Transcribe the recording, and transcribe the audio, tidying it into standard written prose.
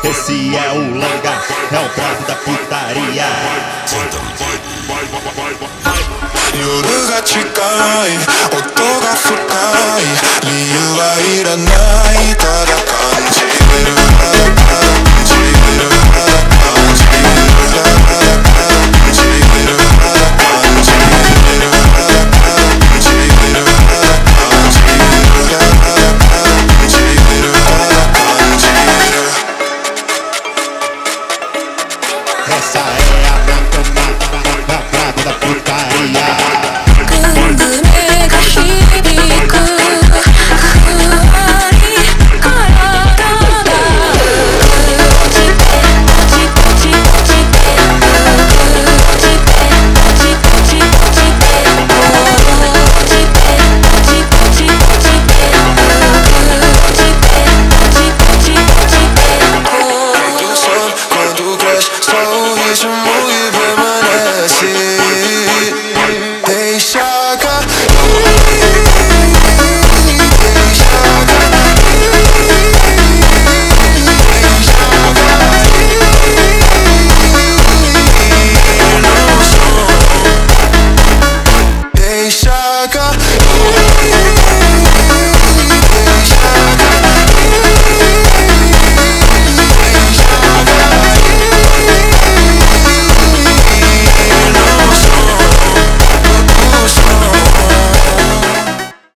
Esse é o Langa, é o prato da putaria. 夜が近い音が深い理由はいらないただ